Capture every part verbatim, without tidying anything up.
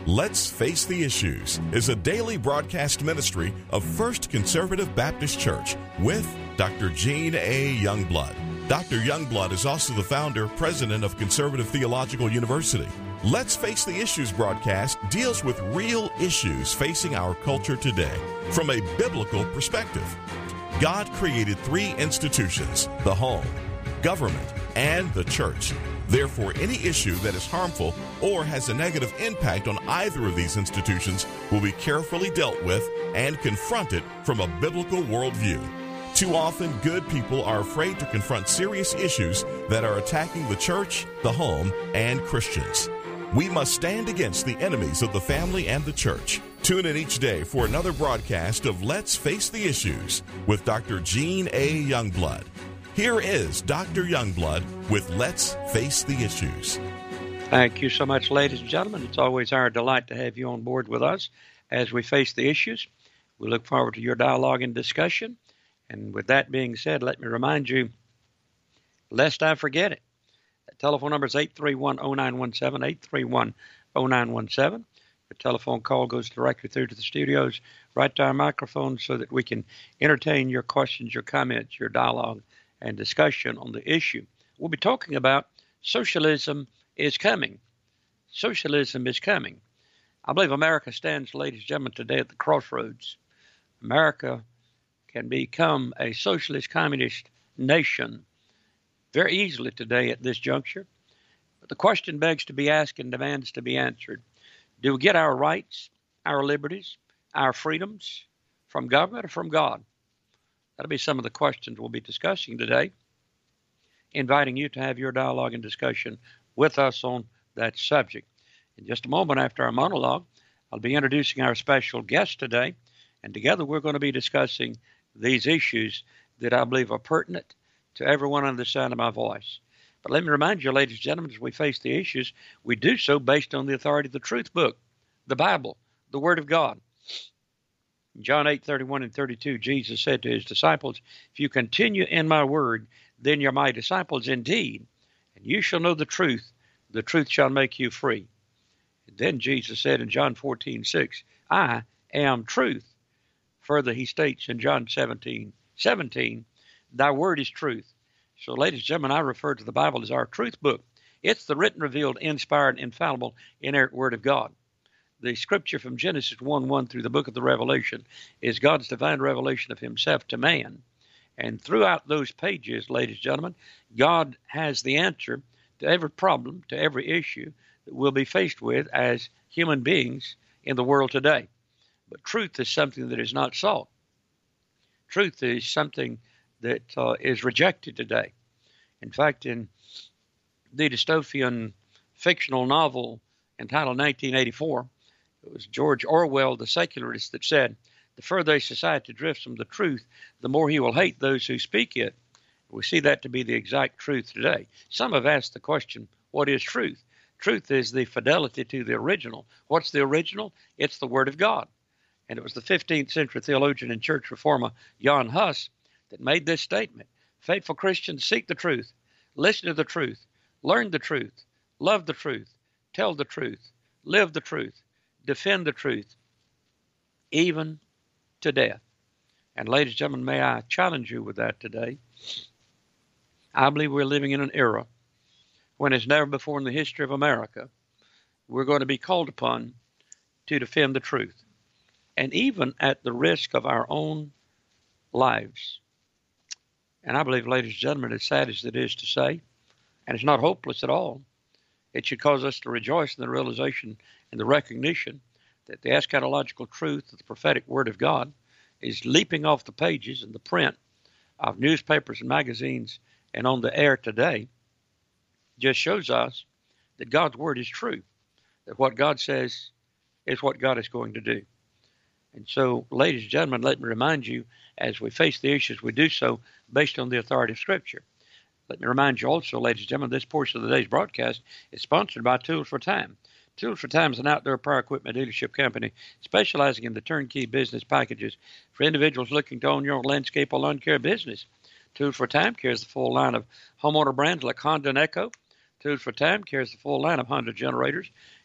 Let's Face the Issues is a daily broadcast ministry of First Conservative Baptist Church with Doctor Gene A. Youngblood. Doctor Youngblood is also the founder, president of Conservative Theological University. Let's Face the Issues broadcast deals with real issues facing our culture today from a biblical perspective. God created three institutions: the home, government, and the church. Therefore, any issue that is harmful or has a negative impact on either of these institutions will be carefully dealt with and confronted from a biblical worldview. Too often, good people are afraid to confront serious issues that are attacking the church, the home, and Christians. We must stand against the enemies of the family and the church. Tune in each day for another broadcast of Let's Face the Issues with Doctor Gene A. Youngblood. Here is Doctor Youngblood with Let's Face the Issues. Thank you so much, ladies and gentlemen. It's always our delight to have you on board with us as we face the issues. We look forward to your dialogue and discussion. And with that being said, let me remind you, lest I forget it, the telephone number is eight three one, oh nine one seven, eight three one, oh nine one seven. The telephone call goes directly through to the studios, right to our microphone, so that we can entertain your questions, your comments, your dialogue, and discussion on the issue. We'll be talking about socialism is coming. Socialism is coming. I believe America stands, ladies and gentlemen, today at the crossroads. America can become a socialist communist nation very easily today at this juncture. But the question begs to be asked and demands to be answered. Do we get our rights, our liberties, our freedoms from government or from God? That'll be some of the questions we'll be discussing today, inviting you to have your dialogue and discussion with us on that subject. In just a moment after our monologue, I'll be introducing our special guest today, and together we're going to be discussing these issues that I believe are pertinent to everyone under the sound of my voice. But let me remind you, ladies and gentlemen, as we face the issues, we do so based on the authority of the truth book, the Bible, the Word of God. In John eight, thirty-one and thirty-two, Jesus said to his disciples, "If you continue in my word, then you're my disciples indeed, and you shall know the truth. The truth shall make you free." And then Jesus said in John fourteen, six, "I am truth." Further, he states in John seventeen, seventeen, "Thy word is truth." So, ladies and gentlemen, I refer to the Bible as our truth book. It's the written, revealed, inspired, infallible, inerrant Word of God. The scripture from Genesis one one through the book of the Revelation is God's divine revelation of himself to man. And throughout those pages, ladies and gentlemen, God has the answer to every problem, to every issue that we'll be faced with as human beings in the world today. But truth is something that is not sought. Truth is something that uh, is rejected today. In fact, in the dystopian fictional novel entitled nineteen eighty-four, it was George Orwell, the secularist, that said, "The further a society drifts from the truth, the more he will hate those who speak it." We see that to be the exact truth today. Some have asked the question, what is truth? Truth is the fidelity to the original. What's the original? It's the Word of God. And it was the fifteenth century theologian and church reformer Jan Hus that made this statement: "Faithful Christians seek the truth, listen to the truth, learn the truth, love the truth, tell the truth, live the truth, defend the truth, even to death." And ladies and gentlemen, may I challenge you with that today. I believe we're living in an era when, as never before in the history of America, we're going to be called upon to defend the truth. And even at the risk of our own lives. And I believe, ladies and gentlemen, as sad as it is to say, and it's not hopeless at all, it should cause us to rejoice in the realization and the recognition that the eschatological truth of the prophetic Word of God is leaping off the pages in the print of newspapers and magazines and on the air today. Just shows us that God's Word is true, that what God says is what God is going to do. And so, ladies and gentlemen, let me remind you, as we face the issues, we do so based on the authority of Scripture. Let me remind you also, ladies and gentlemen, this portion of the day's broadcast is sponsored by Tools for Time. Tools for Time is an outdoor power equipment dealership company specializing in the turnkey business packages for individuals looking to own your own landscape or lawn care business. Tools for Time carries the full line of homeowner brands like Honda and Echo. Tools for Time carries the full line of Honda generators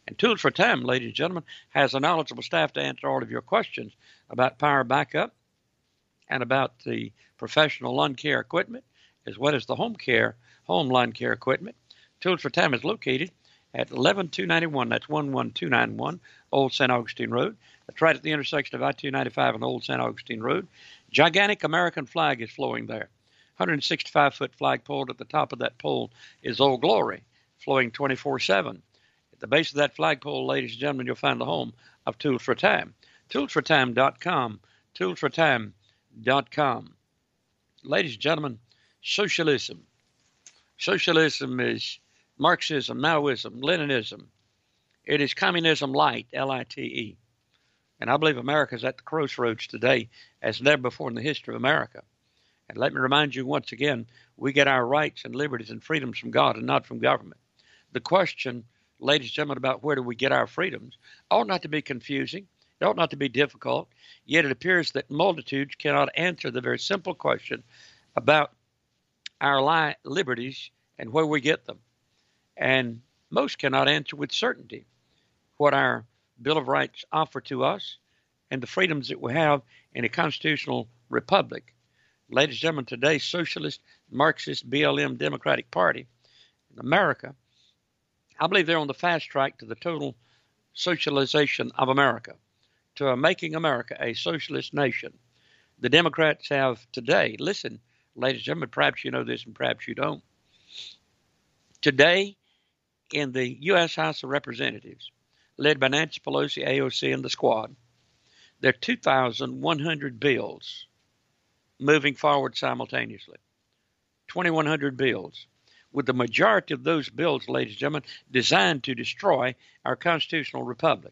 And Tools for Time, ladies and gentlemen, has a knowledgeable staff to answer all of your questions about power backup and about the professional lawn care equipment, as well as the home care, home lawn care equipment. Tools for Time is located at eleven two ninety-one. That's one one two nine one Old Saint Augustine Road. That's right at the intersection of I two ninety-five and Old Saint Augustine Road. Gigantic American flag is flowing there. one hundred sixty-five foot flagpole. At the top of that pole is Old Glory, flowing twenty-four seven. At the base of that flagpole, ladies and gentlemen, you'll find the home of Tools for Time. tools for time dot com. tools for time dot com. Ladies and gentlemen, socialism. Socialism is Marxism, Maoism, Leninism. It is communism light, L I T E. And I believe America is at the crossroads today as never before in the history of America. And let me remind you once again, we get our rights and liberties and freedoms from God and not from government. The question, ladies and gentlemen, about where do we get our freedoms ought not to be confusing. It ought not to be difficult. Yet it appears that multitudes cannot answer the very simple question about our li- liberties and where we get them. And most cannot answer with certainty what our Bill of Rights offer to us and the freedoms that we have in a constitutional republic. Ladies and gentlemen, today's socialist, Marxist, B L M Democratic Party in America, I believe they're on the fast track to the total socialization of America, to making America a socialist nation. The Democrats have today, listen, ladies and gentlemen, perhaps you know this and perhaps you don't. Today, in the U S House of Representatives, led by Nancy Pelosi, A O C, and the squad, there are two thousand one hundred bills moving forward simultaneously. twenty-one hundred bills, with the majority of those bills, ladies and gentlemen, designed to destroy our constitutional republic.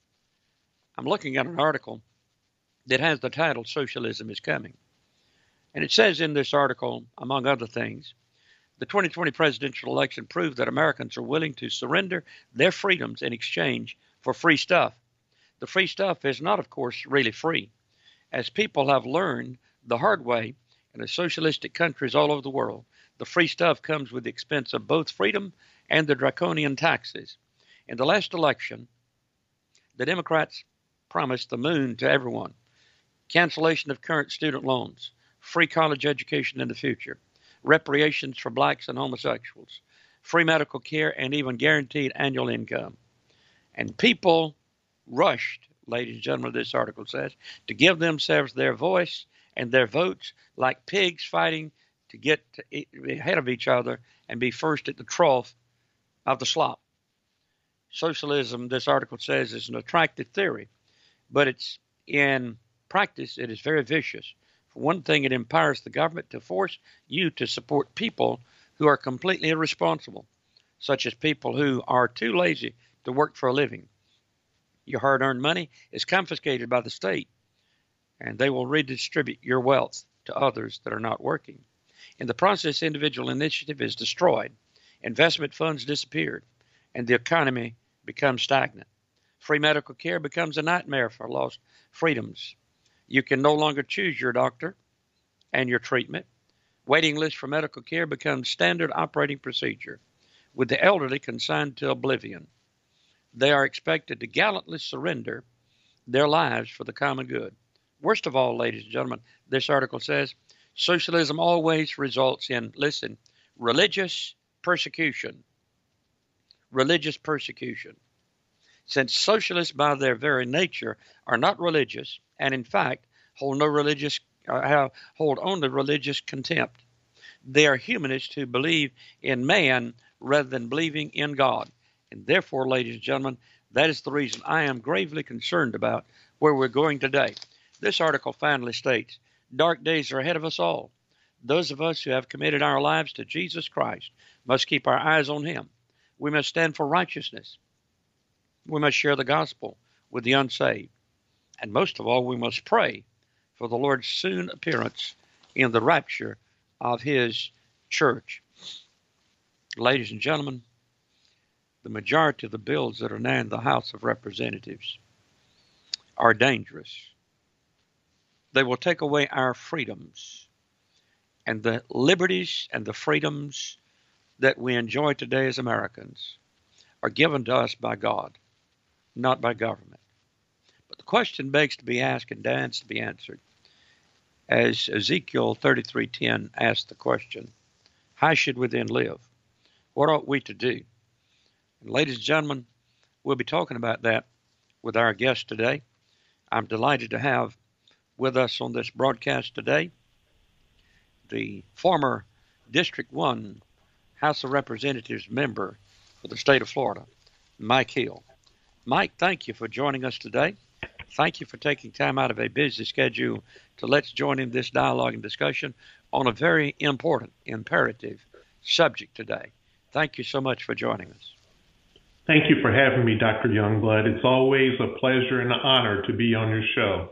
I'm looking at an article that has the title, Socialism is Coming. And it says in this article, among other things, the twenty twenty presidential election proved that Americans are willing to surrender their freedoms in exchange for free stuff. The free stuff is not, of course, really free, as people have learned the hard way in the socialistic countries all over the world. The free stuff comes with the expense of both freedom and the draconian taxes. In the last election, the Democrats promised the moon to everyone, cancellation of current student loans, free college education in the future, reparations for blacks and homosexuals, free medical care, and even guaranteed annual income. And people rushed, ladies and gentlemen, this article says, to give themselves their voice and their votes like pigs fighting to get to ahead of each other and be first at the trough of the slop. Socialism, this article says, is an attractive theory, but it's in practice, it is very vicious. For one thing, it empowers the government to force you to support people who are completely irresponsible, such as people who are too lazy to work for a living. Your hard-earned money is confiscated by the state, and they will redistribute your wealth to others that are not working. In the process, individual initiative is destroyed, investment funds disappeared, and the economy becomes stagnant. Free medical care becomes a nightmare for lost freedoms. You can no longer choose your doctor and your treatment. Waiting lists for medical care becomes standard operating procedure, with the elderly consigned to oblivion. They are expected to gallantly surrender their lives for the common good. Worst of all, ladies and gentlemen, this article says, socialism always results in, listen, religious persecution. Religious persecution. Since socialists by their very nature are not religious, and in fact hold no religious, uh, hold only religious contempt, they are humanists who believe in man rather than believing in God. And therefore, ladies and gentlemen, that is the reason I am gravely concerned about where we're going today. This article finally states, dark days are ahead of us all. Those of us who have committed our lives to Jesus Christ must keep our eyes on him. We must stand for righteousness. We must share the gospel with the unsaved. And most of all, we must pray for the Lord's soon appearance in the rapture of his church. Ladies and gentlemen, the majority of the bills that are now in the House of Representatives are dangerous. They will take away our freedoms and the liberties and the freedoms that we enjoy today as Americans are given to us by God. not by government. But the question begs to be asked and demands to be answered. As Ezekiel thirty-three ten asked the question, how should we then live? What ought we to do? And ladies and gentlemen, we'll be talking about that with our guest today. I'm delighted to have with us on this broadcast today the former District one House of Representatives member for the state of Florida, Mike Hill. Mike, thank you for joining us today. Thank you for taking time out of a busy schedule to let's join in this dialogue and discussion on a very important, imperative subject today. Thank you so much for joining us. Thank you for having me, Doctor Youngblood. It's always a pleasure and an honor to be on your show.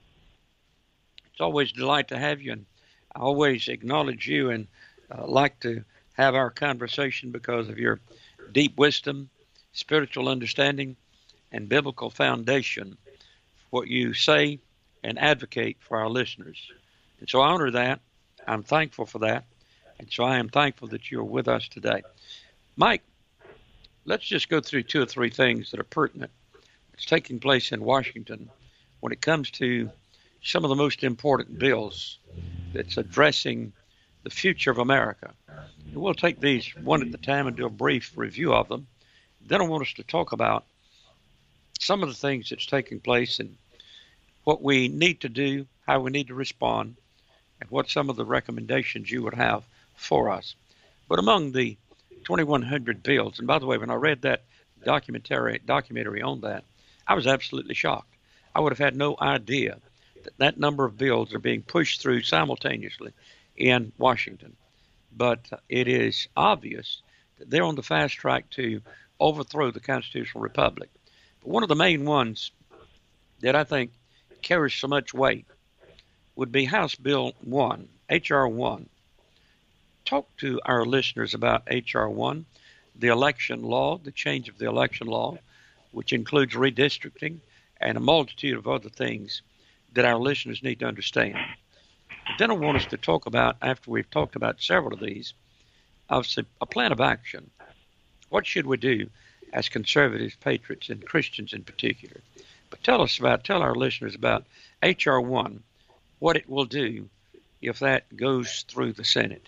It's always a delight to have you, and I always acknowledge you and uh, like to have our conversation because of your deep wisdom, spiritual understanding, and biblical foundation, what you say and advocate for our listeners. And so I honor that. I'm thankful for that. And so I am thankful that you're with us today. Mike, let's just go through two or three things that are pertinent. It's taking place in Washington when it comes to some of the most important bills that's addressing the future of America. And we'll take these one at a time and do a brief review of them. Then I want us to talk about some of the things that's taking place and what we need to do, how we need to respond, and what some of the recommendations you would have for us. But among the twenty-one hundred bills, and by the way, when I read that documentary documentary on that, I was absolutely shocked. I would have had no idea that that number of bills are being pushed through simultaneously in Washington. But it is obvious that they're on the fast track to overthrow the constitutional republic. But one of the main ones that I think carries so much weight would be House Bill one, H R one. Talk to our listeners about H R one, the election law, the change of the election law, which includes redistricting and a multitude of other things that our listeners need to understand. But then I want us to talk about, after we've talked about several of these, obviously a plan of action. What should we do as conservative patriots and Christians in particular? But tell us about, tell our listeners about H R one, what it will do if that goes through the Senate.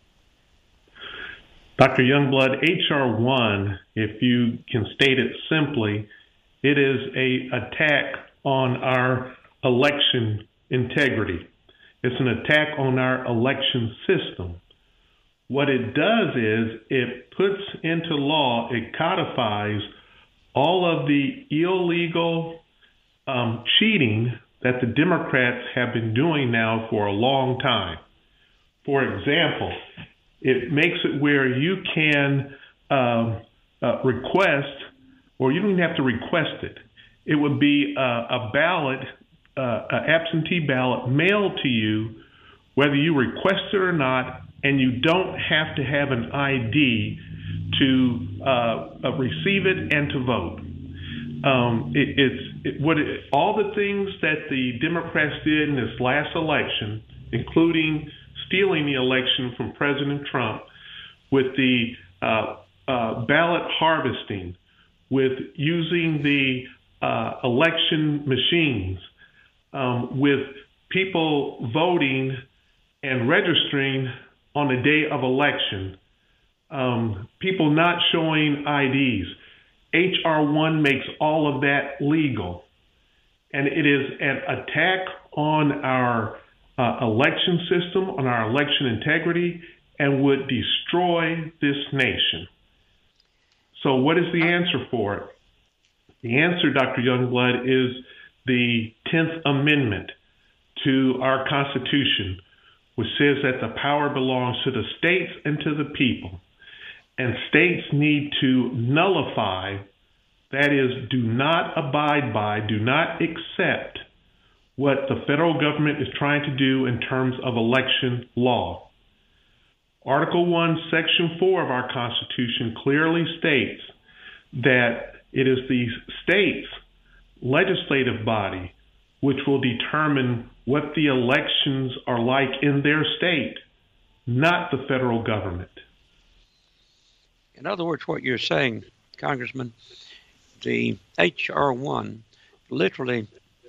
Doctor Youngblood, H R one, if you can state it simply, it is a attack on our election integrity. It's an attack on our election system. What it does is it puts into law, it codifies all of the illegal um, cheating that the Democrats have been doing now for a long time. For example, it makes it where you can um, uh, request, or you don't even have to request it. It would be a, a ballot, uh, an absentee ballot mailed to you, whether you request it or not, and you don't have to have an I D to uh, uh, receive it and to vote. Um, it, it's it, what it, all the things that the Democrats did in this last election, including stealing the election from President Trump, with the uh, uh, ballot harvesting, with using the uh, election machines, um, with people voting and registering on the day of election, um, people not showing I Ds. H R one makes all of that legal, and it is an attack on our uh, election system, on our election integrity, and would destroy this nation. So what is the answer for it? The answer, Doctor Youngblood, is the tenth Amendment to our Constitution, which says that the power belongs to the states and to the people. And states need to nullify, that is, do not abide by, do not accept what the federal government is trying to do in terms of election law. Article one, Section four of our Constitution clearly states that it is the state's legislative body which will determine what the elections are like in their state, not the federal government. In other words, what you're saying, Congressman, the H R one literally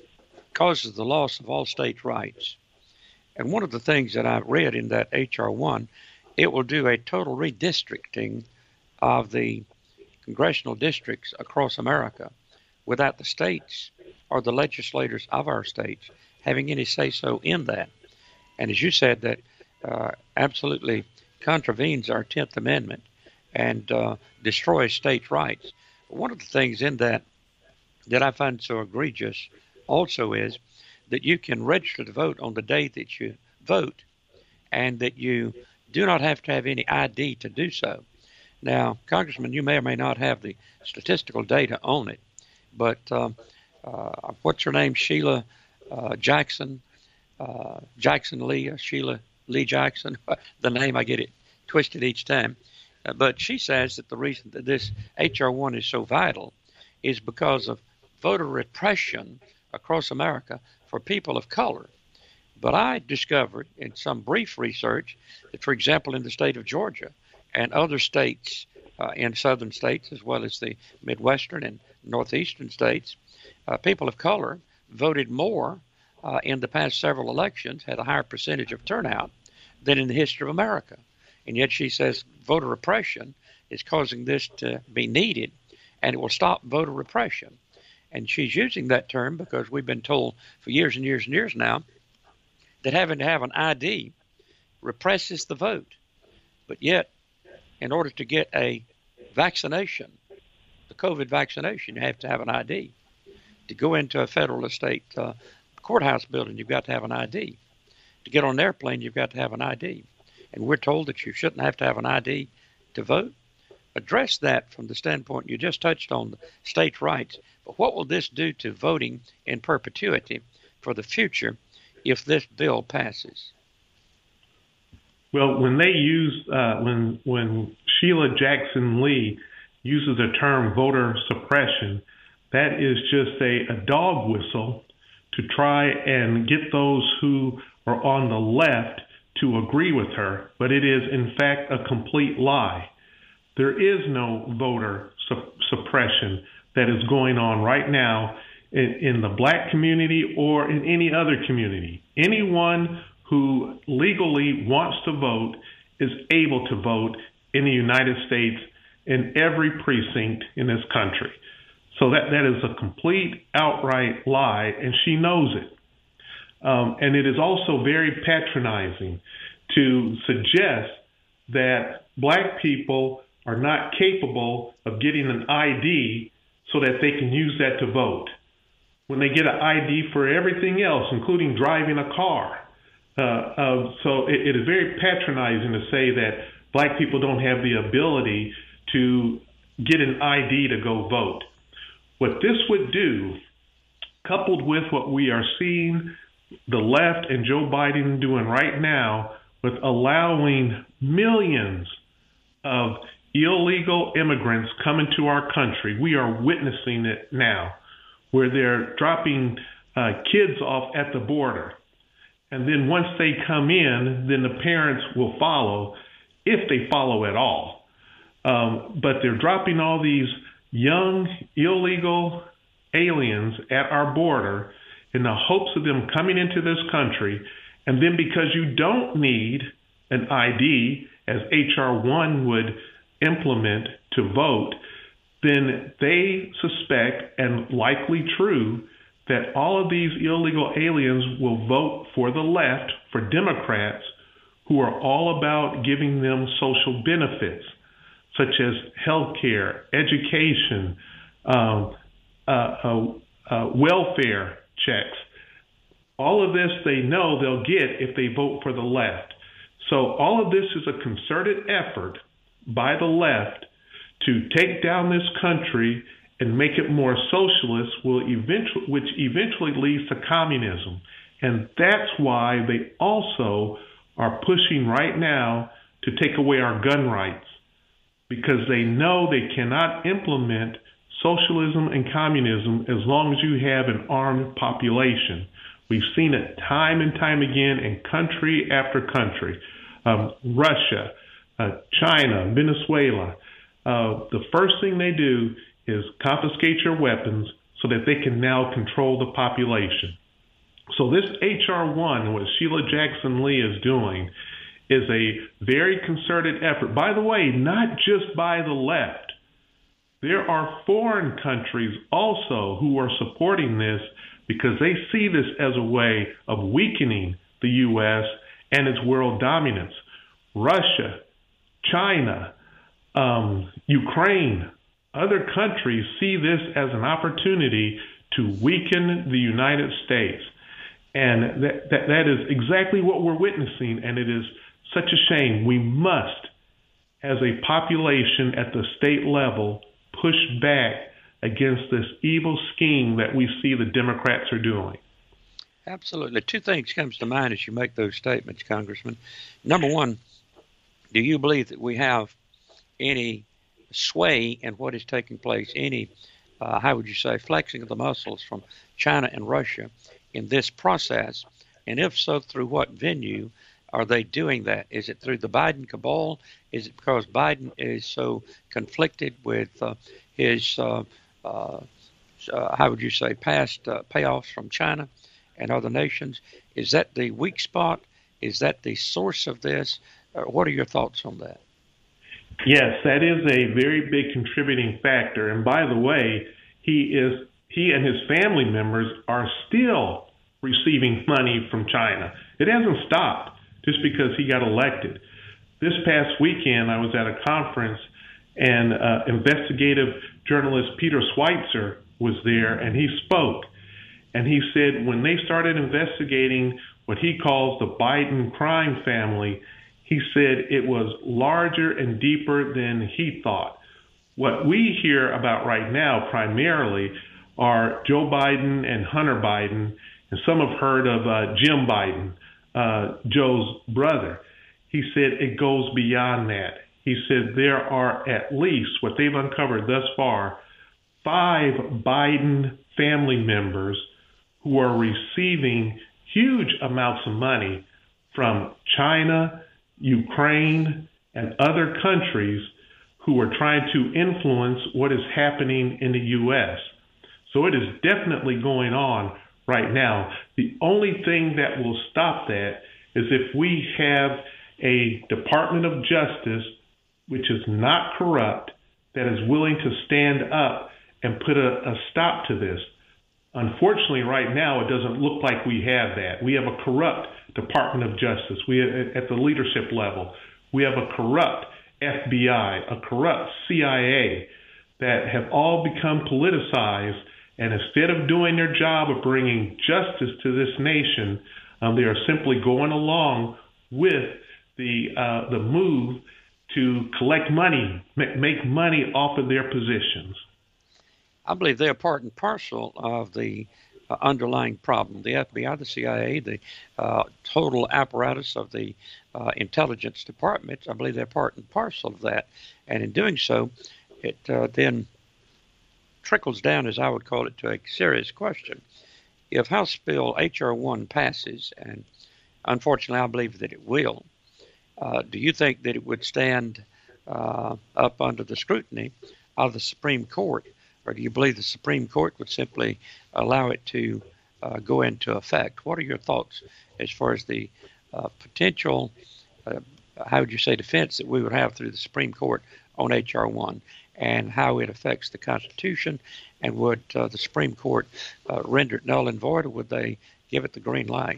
causes the loss of all state rights. And one of the things that I've read in that H R one, it will do a total redistricting of the congressional districts across America without the states or the legislators of our states having any say-so in that. And as you said, that uh, absolutely contravenes our tenth Amendment and uh, destroys states' rights. But one of the things in that that I find so egregious also is that you can register to vote on the day that you vote, and that you do not have to have any I D to do so. Now, Congressman, you may or may not have the statistical data on it, but um, uh, what's her name? Sheila uh, Jackson, uh, Jackson Lee, uh, Sheila Lee Jackson, the name, I get it twisted each time. Uh, but she says that the reason that this H R one is so vital is because of voter repression across America for people of color. But I discovered in some brief research that, for example, in the state of Georgia and other states uh, in southern states, as well as the Midwestern and Northeastern states, uh, people of color voted more uh, in the past several elections, had a higher percentage of turnout than in the history of America. And yet she says voter repression is causing this to be needed, and it will stop voter repression. And she's using that term because we've been told for years and years and years now that having to have an I D represses the vote. But yet, in order to get a vaccination, the COVID vaccination, you have to have an I D. To go into a federal or state uh, courthouse building, you've got to have an I D. To get on an airplane, you've got to have an I D. And we're told that you shouldn't have to have an I D to vote. Address that from the standpoint you just touched on, the states' rights. But what will this do to voting in perpetuity for the future if this bill passes? Well, when they use, uh, when when Sheila Jackson Lee uses the term voter suppression, that is just a, a dog whistle to try and get those who are on the left to agree with her. But it is, in fact, a complete lie. There is no voter su- suppression that is going on right now in, in the black community or in any other community. Anyone who legally wants to vote is able to vote in the United States in every precinct in this country. So that, that is a complete outright lie, and she knows it. Um, and it is also very patronizing to suggest that black people are not capable of getting an I D so that they can use that to vote, when they get an I D for everything else, including driving a car. Uh, uh, so it, it is very patronizing to say that black people don't have the ability to get an I D to go vote. What this would do, coupled with what we are seeing the left and Joe Biden doing right now, with allowing millions of illegal immigrants come into our country. We are witnessing it now, where they're dropping uh, kids off at the border. And then once they come in, then the parents will follow, if they follow at all. Um, but they're dropping all these young illegal aliens at our border in the hopes of them coming into this country. And then because you don't need an I D, as H R one would implement to vote, then they suspect, and likely true, that all of these illegal aliens will vote for the left, for Democrats, who are all about giving them social benefits, such as health care, education, um, uh, uh, uh, welfare checks. All of this they know they'll get if they vote for the left. So all of this is a concerted effort by the left to take down this country and make it more socialist, will eventually, which eventually leads to communism. And that's why they also are pushing right now to take away our gun rights, because they know they cannot implement socialism and communism as long as you have an armed population. We've seen it time and time again in country after country. Um, Russia, uh, China, Venezuela. Uh, the first thing they do is confiscate your weapons so that they can now control the population. So this H R one, what Sheila Jackson Lee is doing, is a very concerted effort. By the way, not just by the left. There are foreign countries also who are supporting this because they see this as a way of weakening the U S and its world dominance. Russia, China, um, Ukraine, other countries see this as an opportunity to weaken the United States. And that, that, that is exactly what we're witnessing, and it is such a shame. We must, as a population at the state level, push back against this evil scheme that we see the Democrats are doing. Absolutely. Two things comes to mind as you make those statements, Congressman. Number one, do you believe that we have any sway in what is taking place, any, uh, how would you say, flexing of the muscles from China and Russia in this process? And if so, through what venue are they doing that? Is it through the Biden cabal? Is it because Biden is so conflicted with uh, his, uh, uh, uh, how would you say, past uh, payoffs from China and other nations? Is that the weak spot? Is that the source of this? Uh, what are your thoughts on that? Yes, that is a very big contributing factor. And by the way, he is he and his family members are still receiving money from China. It hasn't stopped just because he got elected. This past weekend, I was at a conference, and uh, investigative journalist Peter Schweitzer was there, and he spoke. And he said when they started investigating what he calls the Biden crime family, he said it was larger and deeper than he thought. What we hear about right now primarily are Joe Biden and Hunter Biden, and some have heard of uh, Jim Biden, uh, Joe's brother. He said it goes beyond that. He said there are at least, what they've uncovered thus far, five Biden family members who are receiving huge amounts of money from China, Ukraine, and other countries who are trying to influence what is happening in the U S. So it is definitely going on right now. The only thing that will stop that is if we have a Department of Justice which is not corrupt, that is willing to stand up and put a, a stop to this. Unfortunately, right now, it doesn't look like we have that. We have a corrupt Department of Justice. We at the leadership level. We have a corrupt F B I, a corrupt C I A that have all become politicized. And instead of doing their job of bringing justice to this nation, um, they are simply going along with the uh, the move to collect money, make money off of their positions. I believe they're part and parcel of the uh, underlying problem. The F B I, the C I A, the uh, total apparatus of the uh, intelligence departments, I believe they're part and parcel of that. And in doing so, it uh, then trickles down, as I would call it, to a serious question. If House Bill H R one passes, and unfortunately I believe that it will, uh, do you think that it would stand uh, up under the scrutiny of the Supreme Court? Or do you believe the Supreme Court would simply allow it to uh, go into effect? What are your thoughts as far as the uh, potential, uh, how would you say, defense that we would have through the Supreme Court on H R one and how it affects the Constitution? And would uh, the Supreme Court uh, render it null and void, or would they give it the green light?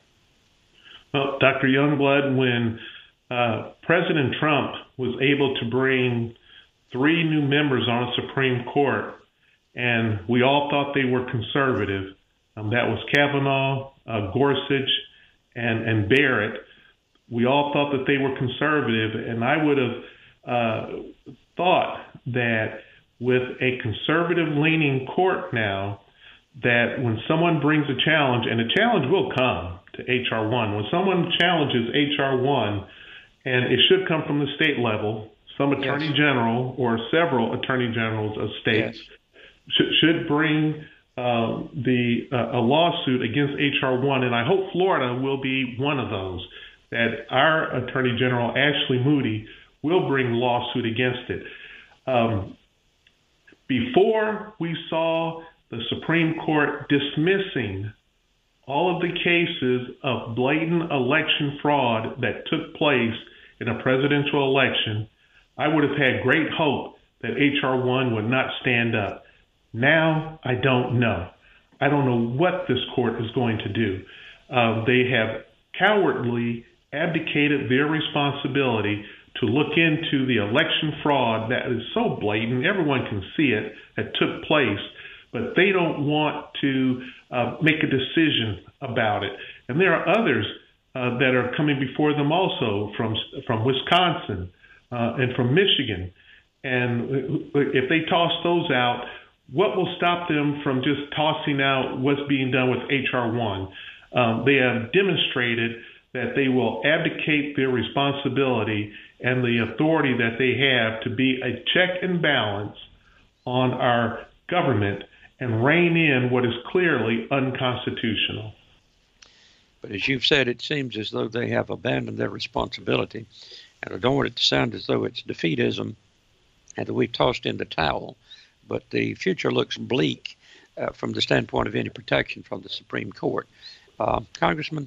Well, Doctor Youngblood, when uh, President Trump was able to bring three new members on the Supreme Court, and we all thought they were conservative. Um, that was Kavanaugh, uh, Gorsuch, and, and Barrett. We all thought that they were conservative, and I would have uh, thought that with a conservative-leaning court now, that when someone brings a challenge, and a challenge will come to H R one, when someone challenges H R one, and it should come from the state level, some attorney yes. general or several attorney generals of states yes. should, should bring uh, the uh, a lawsuit against H R one, and I hope Florida will be one of those, that our Attorney General, Ashley Moody, will bring lawsuit against it. Um, before we saw the Supreme Court dismissing all of the cases of blatant election fraud that took place in a presidential election, I would have had great hope that H R one would not stand up. Now, I don't know. I don't know what this court is going to do. Uh, they have cowardly abdicated their responsibility to look into the election fraud that is so blatant, everyone can see it, that took place, but they don't want to uh, make a decision about it. And there are others uh, that are coming before them also from from Wisconsin uh, and from Michigan. And if they toss those out, what will stop them from just tossing out what's being done with H R one? Um, they have demonstrated that they will abdicate their responsibility and the authority that they have to be a check and balance on our government and rein in what is clearly unconstitutional. But as you've said, it seems as though they have abandoned their responsibility. And I don't want it to sound as though it's defeatism and that we've tossed in the towel. But the future looks bleak uh, from the standpoint of any protection from the Supreme Court. Uh, Congressman,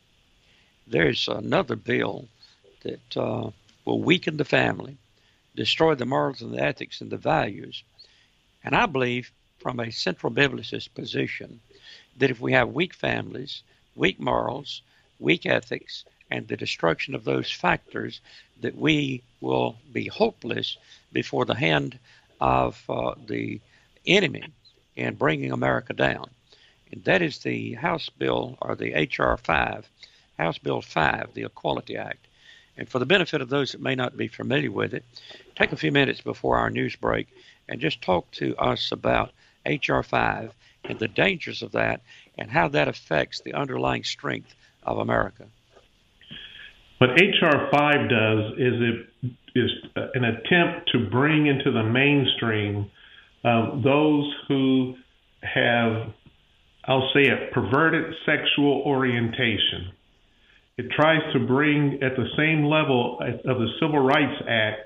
there's another bill that uh, will weaken the family, destroy the morals and the ethics and the values. And I believe from a central biblicist position that if we have weak families, weak morals, weak ethics, and the destruction of those factors, that we will be hopeless before the hand of uh, the enemy in bringing America down. And that is the House bill, or the H R five, House Bill five, the Equality Act. And for the benefit of those that may not be familiar with it, take a few minutes before our news break and just talk to us about H R five and the dangers of that and how that affects the underlying strength of America. What H R five does is it is an attempt to bring into the mainstream um, those who have, I'll say it, perverted sexual orientation. It tries to bring at the same level of the Civil Rights Act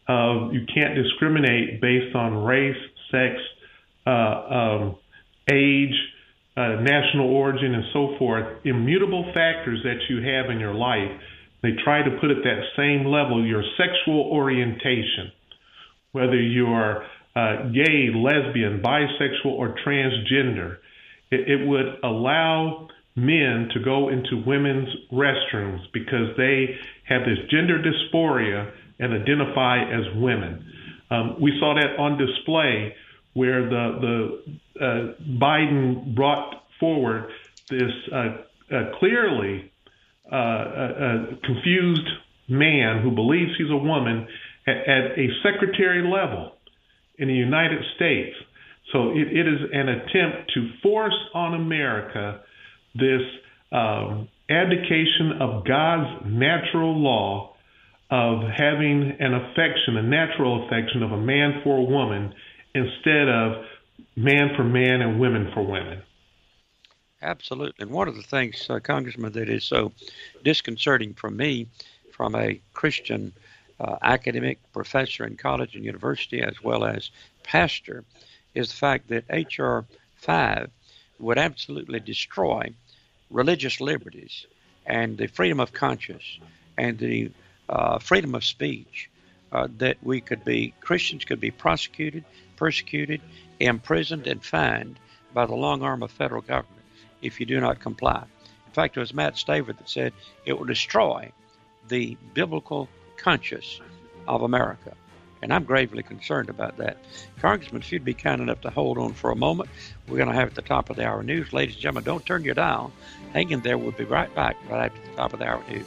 of you can't discriminate based on race, sex, uh, um, age, uh, national origin, and so forth, immutable factors that you have in your life. They try to put at that same level your sexual orientation, whether you're uh, gay, lesbian, bisexual, or transgender. It, it would allow men to go into women's restrooms because they have this gender dysphoria and identify as women. Um, we saw that on display where the, the uh, Biden brought forward this uh, uh, clearly uh, uh, confused man who believes he's a woman at, at a secretary level in the United States. So it, it is an attempt to force on America this um, abdication of God's natural law of having an affection, a natural affection of a man for a woman instead of man for man and women for women. Absolutely. And one of the things, uh, Congressman, that is so disconcerting for me from a Christian uh, academic professor in college and university as well as pastor is the fact that H R five would absolutely destroy religious liberties and the freedom of conscience and the uh, freedom of speech, uh, that we could be, Christians could be prosecuted, persecuted, imprisoned, and fined by the long arm of federal government if you do not comply. In fact, it was Matt Staver that said it will destroy the biblical conscience of America. And I'm gravely concerned about that. Congressman, if you'd be kind enough to hold on for a moment, we're going to have at the top of the hour news. Ladies and gentlemen, don't turn your dial. Hang in there. We'll be right back right after the top of the hour news.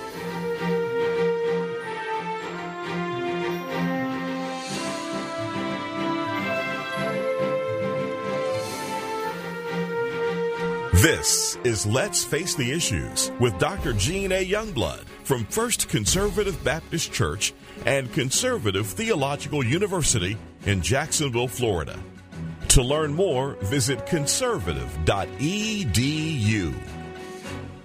This is Let's Face the Issues with Doctor Gene A. Youngblood from First Conservative Baptist Church and Conservative Theological University in Jacksonville, Florida. To learn more, visit conservative dot e d u.